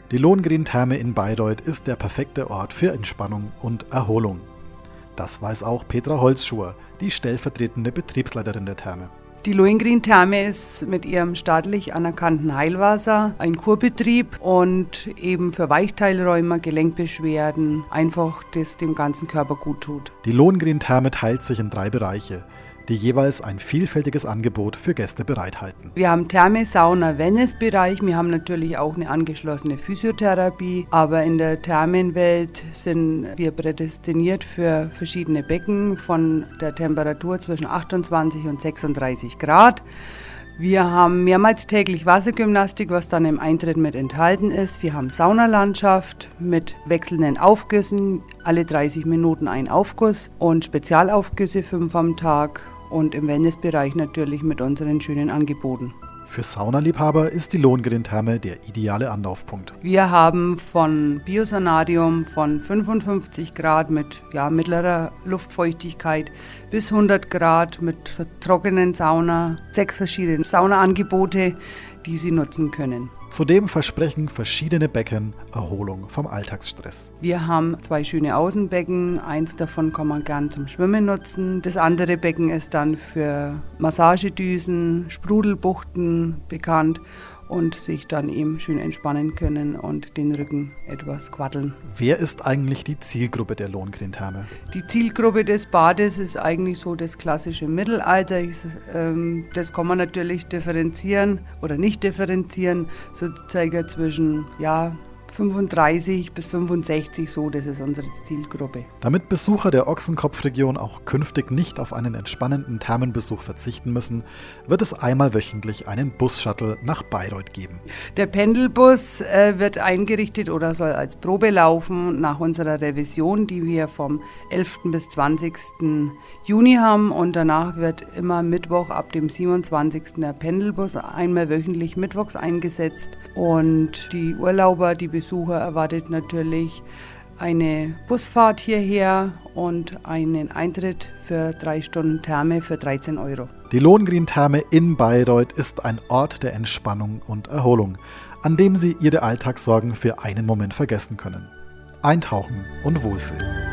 Die Lohengrin-Therme in Bayreuth ist der perfekte Ort für Entspannung und Erholung. Das weiß auch Petra Holzschuher, die stellvertretende Betriebsleiterin der Therme. Die Lohengrin-Therme ist mit ihrem staatlich anerkannten Heilwasser ein Kurbetrieb und eben für Weichteilrheuma, Gelenkbeschwerden, einfach das dem ganzen Körper gut tut. Die Lohengrin-Therme teilt sich in 3 Bereiche, die jeweils ein vielfältiges Angebot für Gäste bereithalten. Wir haben Therme, Sauna, Wellnessbereich. Wir haben natürlich auch eine angeschlossene Physiotherapie. Aber in der Thermenwelt sind wir prädestiniert für verschiedene Becken von der Temperatur zwischen 28 und 36 Grad. Wir haben mehrmals täglich Wassergymnastik, was dann im Eintritt mit enthalten ist. Wir haben Saunalandschaft mit wechselnden Aufgüssen, alle 30 Minuten ein Aufguss und Spezialaufgüsse 5 am Tag. Und im Wellnessbereich natürlich mit unseren schönen Angeboten. Für Saunaliebhaber ist die Lohengrin-Therme der ideale Anlaufpunkt. Wir haben von Biosanarium von 55 Grad mit mittlerer Luftfeuchtigkeit bis 100 Grad mit trockenen Sauna, 6 verschiedene Saunaangebote, die Sie nutzen können. Zudem versprechen verschiedene Becken Erholung vom Alltagsstress. Wir haben 2 schöne Außenbecken, eins davon kann man gern zum Schwimmen nutzen. Das andere Becken ist dann für Massagedüsen, Sprudelbuchten bekannt und sich dann eben schön entspannen können und den Rücken etwas quaddeln. Wer ist eigentlich die Zielgruppe der Lohengrin-Therme? Die Zielgruppe des Bades ist eigentlich so das klassische Mittelalter. Das kann man natürlich differenzieren oder nicht differenzieren, so circa zwischen 35 bis 65, so, das ist unsere Zielgruppe. Damit Besucher der Ochsenkopfregion auch künftig nicht auf einen entspannenden Thermenbesuch verzichten müssen, wird es einmal wöchentlich einen Bus-Shuttle nach Bayreuth geben. Der Pendelbus wird eingerichtet oder soll als Probe laufen nach unserer Revision, die wir vom 11. bis 20. Juni haben. Und danach wird immer Mittwoch ab dem 27. der Pendelbus einmal wöchentlich mittwochs eingesetzt. Und die Urlauber, die Besucher erwartet natürlich eine Busfahrt hierher und einen Eintritt für 3 Stunden Therme für 13 €. Die Lohengrin-Therme in Bayreuth ist ein Ort der Entspannung und Erholung, an dem Sie Ihre Alltagssorgen für einen Moment vergessen können. Eintauchen und wohlfühlen.